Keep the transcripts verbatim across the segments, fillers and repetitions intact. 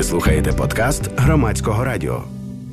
Ви слухаєте подкаст Громадського радіо.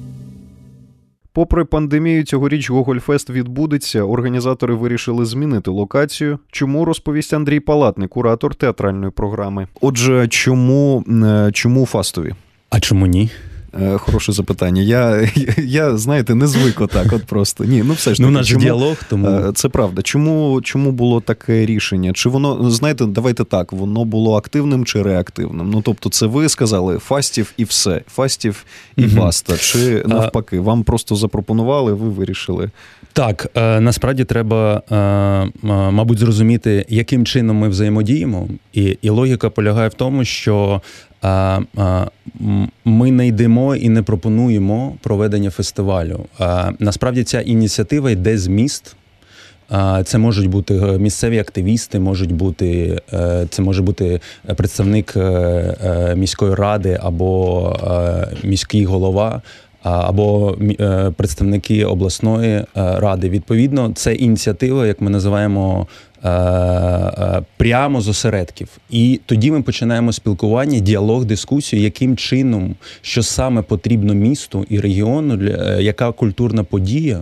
Попри пандемію, цьогоріч Гогольфест відбудеться. Організатори вирішили змінити локацію. Чому, розповість Андрій Палатний, куратор театральної програми. Отже, чому, чому фастові? А чому ні? Хороше запитання. Я, я, знаєте, не звик отак, от просто. Ні, ну все ж таки. Ну, наш діалог, тому... Це правда. Чому, чому було таке рішення? Чи воно, знаєте, давайте так, воно було активним чи реактивним? Ну, тобто, це ви сказали фастів і все. Фастів і угу. баста. Чи навпаки, вам просто запропонували, ви вирішили? Так, е, насправді треба, е, мабуть, зрозуміти, яким чином ми взаємодіємо. І, і логіка полягає в тому, що А, а, ми не йдемо і не пропонуємо проведення фестивалю. А, насправді ця ініціатива йде з міст. А, це можуть бути місцеві активісти, можуть бути, це може бути представник міської ради або міський голова, або представники обласної ради. Відповідно, це ініціатива, як ми називаємо, прямо з осередків. І тоді ми починаємо спілкування, діалог, дискусію, яким чином, що саме потрібно місту і регіону, яка культурна подія.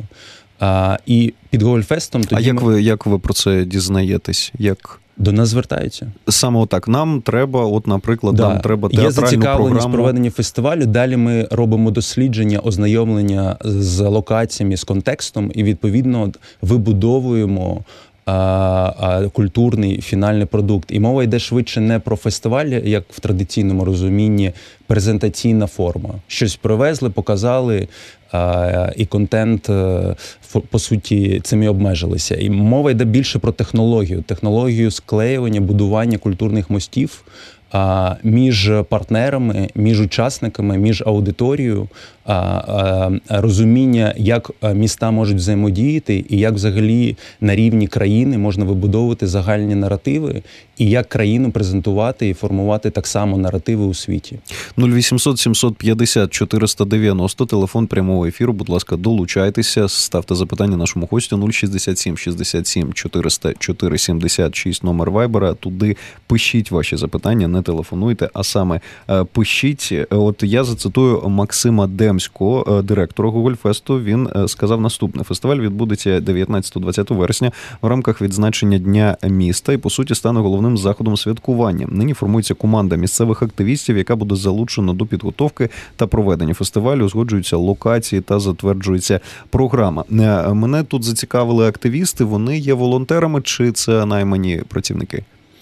І під Гогольфестом тоді... А як ви, як ви про це дізнаєтесь? Як... До нас звертаються. Саме отак. Нам треба, от, наприклад, да. нам треба театральну програму. Є зацікавленість проведення фестивалю. Далі ми робимо дослідження, ознайомлення з локаціями, з контекстом і, відповідно, вибудовуємо а, а, культурний фінальний продукт. І мова йде швидше не про фестиваль, як в традиційному розумінні, презентаційна форма. Щось привезли, показали, а, і контент, по суті, цим і обмежилися. І мова йде більше про технологію. Технологію склеювання, будування культурних мостів а, між партнерами, між учасниками, між аудиторією, а, а, розуміння, як міста можуть взаємодіяти і як взагалі на рівні країни можна вибудовувати загальні наративи і як країну презентувати і формувати так само наративи у світі. нуль вісімсот сімсот п'ятдесят чотириста дев'яносто, телефон прямого ефіру, будь ласка, долучайтеся, ставте запитання нашому гостю. Нуль шістдесят сім шістдесят сім чотириста чотири сімдесят шість номер вайбера. Туди пишіть ваші запитання, не телефонуйте, а саме пишіть. От я зацитую Максима Демського, директора Гогольфесту. Він сказав наступне. Фестиваль відбудеться дев'ятнадцятого-двадцятого вересня в рамках відзначення Дня міста і, по суті, стане головним заходом святкування. Нині формується команда місцевих активістів, яка буде залучена до підготовки та проведення фестивалю, узгоджуються локації та затверджується програма. Мене тут зацікавили активісти, вони є волонтерами чи це наймані працівники?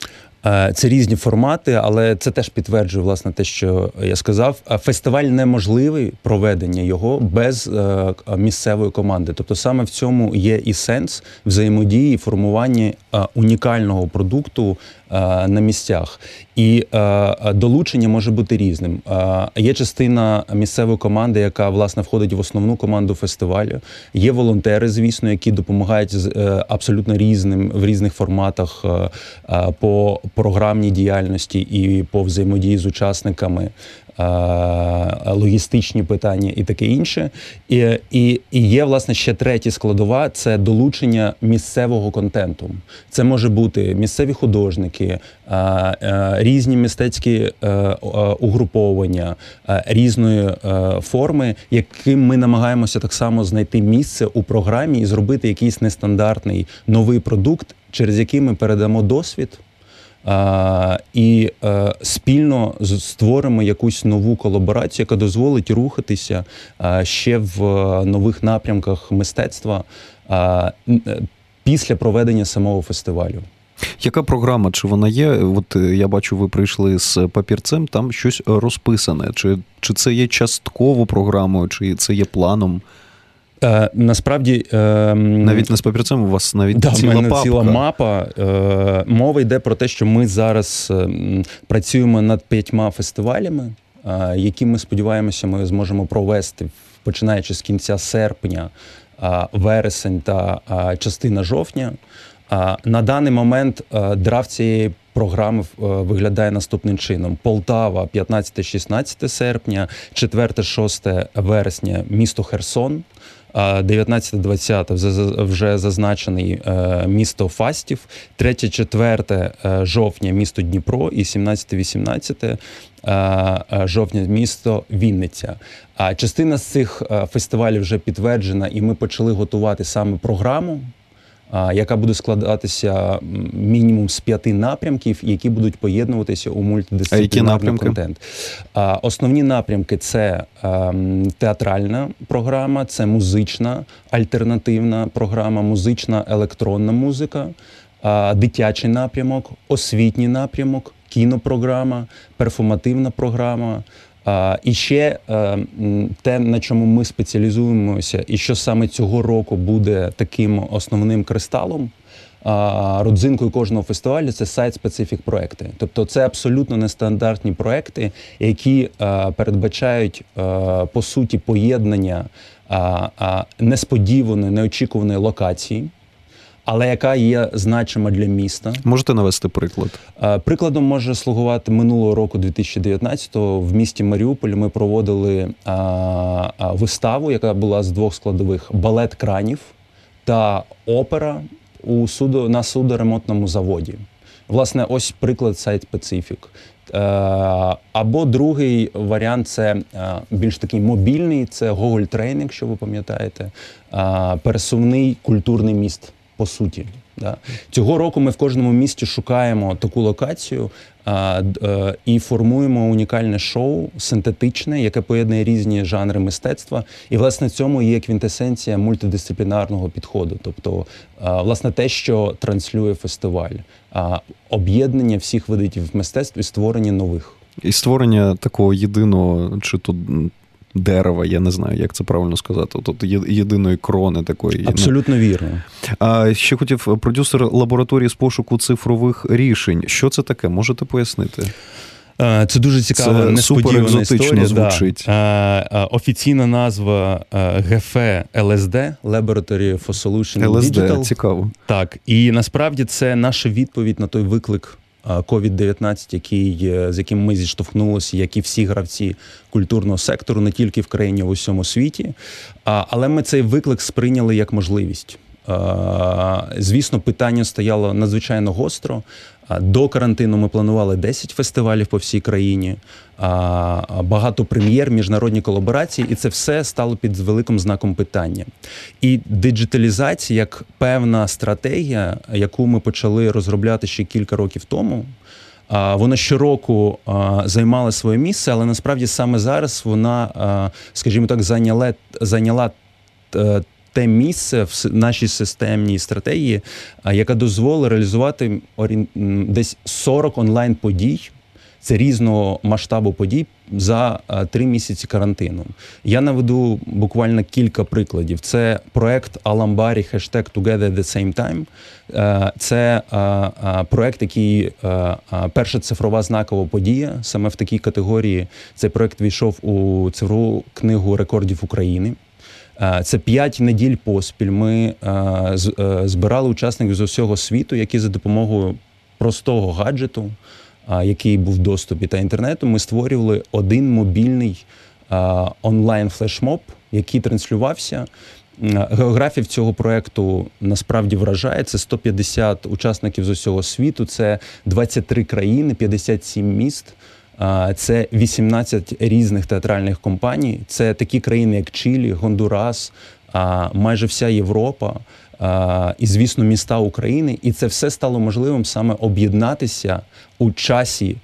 Це різні формати, але це теж підтверджує, власне, те, що я сказав. Фестиваль неможливий, проведення його, без місцевої команди. Тобто саме в цьому є і сенс взаємодії, формування унікального продукту на місцях. І долучення може бути різним. Є частина місцевої команди, яка, власне, входить в основну команду фестивалю. Є волонтери, звісно, які допомагають абсолютно різним, в різних форматах по програмній діяльності і по взаємодії з учасниками, логістичні питання і таке інше. І, і, і є, власне, ще третя складова – це долучення місцевого контенту. Це може бути місцеві художники, різні мистецькі угруповання, різної форми, яким ми намагаємося так само знайти місце у програмі і зробити якийсь нестандартний новий продукт, через який ми передамо досвід, Uh, і uh, спільно створимо якусь нову колаборацію, яка дозволить рухатися uh, ще в uh, нових напрямках мистецтва uh, після проведення самого фестивалю. Яка програма? Чи вона є? От я бачу, ви прийшли з папірцем, там щось розписане. Чи, чи це є частково програмою, чи це є планом? Е, насправді... Е, навіть не з папірцем, у вас навіть да, ціла в мене папка. ціла мапа. Е, мова йде про те, що ми зараз е, працюємо над п'ятьма фестивалями, е, які ми сподіваємося, ми зможемо провести, починаючи з кінця серпня, е, вересень та е, частина жовтня. Е, на даний момент е, драфт цієї програми виглядає наступним чином. Полтава п'ятнадцяте-шістнадцяте серпня, четверте-шосте вересня місто Херсон, дев'ятнадцяте-двадцяте вже зазначений місто Фастів, третє-четверте жовтня місто Дніпро і сімнадцяте-вісімнадцяте жовтня місто Вінниця. А частина з цих фестивалів вже підтверджена, і ми почали готувати саме програму, яка буде складатися мінімум з п'яти напрямків, які будуть поєднуватися у мультидисциплінарний контент. Основні напрямки – це театральна програма, це музична альтернативна програма, музична електронна музика, дитячий напрямок, освітній напрямок, кінопрограма, перформативна програма. Uh, і ще uh, те, на чому ми спеціалізуємося, і що саме цього року буде таким основним кристалом, uh, родзинкою кожного фестивалю – це сайт-специфік проекти. Тобто це абсолютно нестандартні проекти, які uh, передбачають, uh, по суті, поєднання uh, uh, несподіваної, неочікуваної локації, але яка є значима для міста. Можете навести приклад? Прикладом може слугувати минулого року, дві тисячі дев'ятнадцятого, в місті Маріуполь ми проводили а, а, виставу, яка була з двох складових: балет кранів та опера у судо, на судоремонтному заводі. Власне, ось приклад сайт-специфік. Або другий варіант – це більш такий мобільний, це Google Training, якщо ви пам'ятаєте, пересувний культурний міст. По суті, да. Цього року ми в кожному місті шукаємо таку локацію а, а, і формуємо унікальне шоу, синтетичне, яке поєднує різні жанри мистецтва. І, власне, в цьому є квінтесенція мультидисциплінарного підходу. Тобто, а, власне, те, що транслює фестиваль. А, об'єднання всіх видів мистецтв і створення нових. І створення такого єдиного, чи то дерева, я не знаю, як це правильно сказати, тут єдиної крони такої. Абсолютно вірно. А ще хотів, продюсер лабораторії з пошуку цифрових рішень. Що це таке? Можете пояснити? Це дуже цікава, несподівана історія. Звучить. Да. Офіційна назва ГФ ел ес ді, Laboratory for Solution ел ес ді, Digital. Цікаво. Так, і насправді це наша відповідь на той виклик ковід дев'ятнадцять, який, з яким ми зіштовхнулися, як і всі гравці культурного сектору, не тільки в країні, а в усьому світі. Але ми цей виклик сприйняли як можливість. Звісно, питання стояло надзвичайно гостро. До карантину ми планували десять фестивалів по всій країні, багато прем'єр, міжнародні колаборації, і це все стало під великим знаком питання. І диджиталізація як певна стратегія, яку ми почали розробляти ще кілька років тому, вона щороку займала своє місце, але насправді саме зараз вона, скажімо так, зайняла, зайняла те місце в нашій системній стратегії, яка дозволить реалізувати десь сорок онлайн-подій, це різного масштабу подій, за три місяці карантину. Я наведу буквально кілька прикладів. Це проект Аламбарі хештег Together at the same time. Це проект, який перша цифрова знакова подія. Саме в такій категорії цей проект війшов у цифрову книгу рекордів України. Це п'ять неділь поспіль ми збирали учасників з усього світу, які за допомогою простого гаджету, який був в доступі, та інтернету, ми створювали один мобільний онлайн-флешмоб, який транслювався. Географія цього проєкту насправді вражає. Це сто п'ятдесят учасників з усього світу, це двадцять три країни, п'ятдесят сім міст. Це вісімнадцять різних театральних компаній. Це такі країни, як Чилі, Гондурас, майже вся Європа і, звісно, міста України. І це все стало можливим саме об'єднатися у часі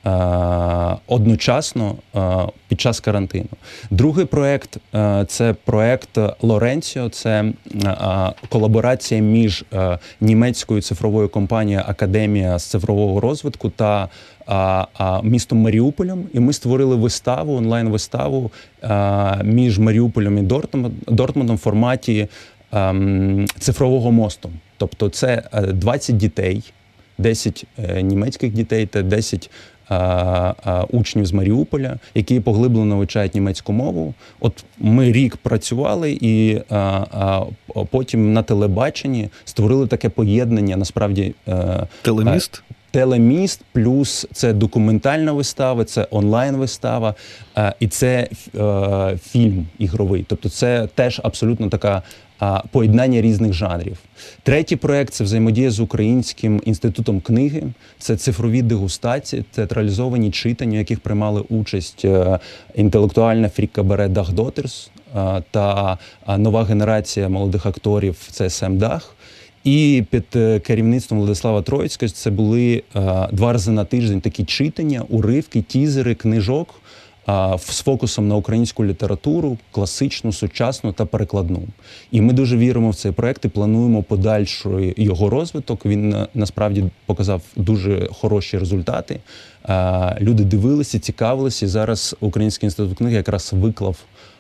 одночасно під час карантину. Другий проєкт – це проєкт Лоренціо, це колаборація між німецькою цифровою компанією Академія з цифрового розвитку та містом Маріуполем. І ми створили виставу, онлайн-виставу між Маріуполем і Дортмундом в форматі цифрового мосту. Тобто це двадцять дітей, десять німецьких дітей та десять учнів з Маріуполя, які поглиблено вивчають німецьку мову. От ми рік працювали і а, а, потім на телебаченні створили таке поєднання, насправді... Телеміст? телеміст, плюс це документальна вистава, це онлайн-вистава, е, і це е, фільм ігровий. Тобто це теж абсолютно така е, поєднання різних жанрів. Третій проєкт – це взаємодія з Українським інститутом книги. Це цифрові дегустації, театралізовані читання, в яких приймали участь е, інтелектуальна фрік-кабаре Дах Дотерс е, та е, нова генерація молодих акторів – це Сем Дах. І під керівництвом Владислава Троїцького це були а, два рази на тиждень такі читання, уривки, тізери, книжок а, з фокусом на українську літературу, класичну, сучасну та перекладну. І ми дуже віримо в цей проект і плануємо подальший його розвиток. Він насправді показав дуже хороші результати. А, люди дивилися, цікавилися. І зараз Український інститут книги якраз виклав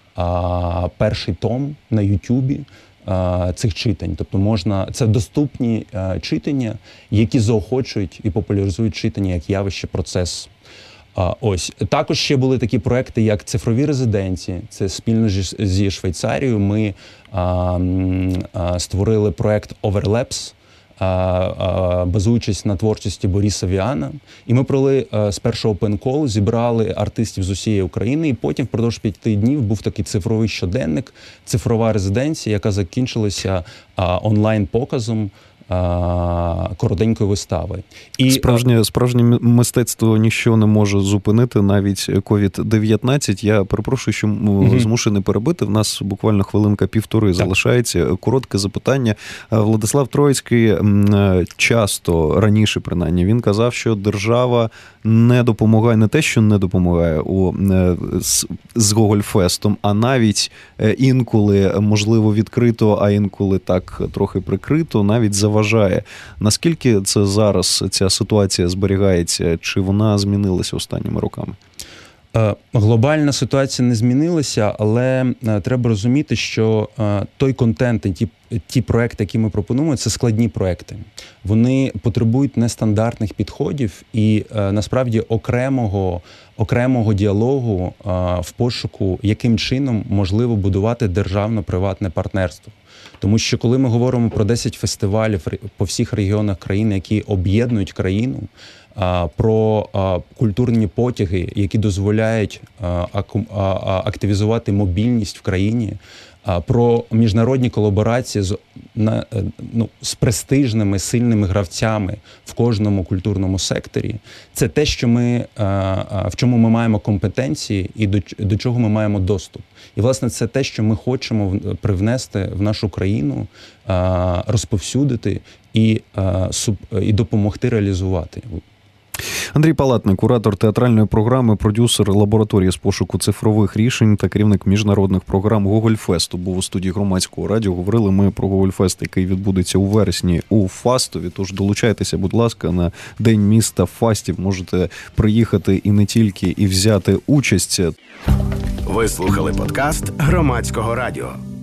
а, перший том на Ютубі цих читань. Тобто можна, це доступні е, читання, які заохочують і популяризують читання як явище, процес. А, ось. Також ще були такі проекти, як цифрові резиденції. Це спільно зі Швейцарією ми а, а, створили проект Overlaps, а, а, базуючись на творчості Бориса Віана. І ми провели а, з першого Open Call, зібрали артистів з усієї України, і потім впродовж п'яти днів був такий цифровий щоденник, цифрова резиденція, яка закінчилася а, онлайн-показом а, коротенької вистави. І Справжнє, справжнє мистецтво ніщо не може зупинити, навіть ковід дев'ятнадцять. Я перепрошую, що mm-hmm. змушений перебити. В нас буквально хвилинка-півтори залишається. Коротке запитання. Владислав Троїцький часто, раніше принаймні, він казав, що держава не допомагає, не те, що не допомагає у, з, з Гогольфестом, а навіть інколи, можливо, відкрито, а інколи так трохи прикрито, навіть заважає. Наскільки це зараз ця ситуація зберігається, чи вона змінилася останніми роками? Глобальна ситуація не змінилася, але треба розуміти, що той контент і ті, ті проекти, які ми пропонуємо, це складні проекти. Вони потребують нестандартних підходів і насправді окремого, окремого діалогу в пошуку, яким чином можливо будувати державно-приватне партнерство. Тому що коли ми говоримо про десять фестивалів по всіх регіонах країни, які об'єднують країну, про культурні потяги, які дозволяють активізувати мобільність в країні, про міжнародні колаборації з, ну, з престижними, сильними гравцями в кожному культурному секторі. Це те, що ми, в чому ми маємо компетенції і до, до чого ми маємо доступ. І, власне, це те, що ми хочемо привнести в нашу країну, розповсюдити і, і допомогти реалізувати. Андрій Палатний, куратор театральної програми, продюсер лабораторії з пошуку цифрових рішень та керівник міжнародних програм Гогольфесту, був у студії Громадського радіо. Говорили ми про Гогольфест, який відбудеться у вересні у Фастові. Тож долучайтеся, будь ласка, на День міста Фастів. Можете приїхати і не тільки, і взяти участь. Ви слухали подкаст Громадського радіо.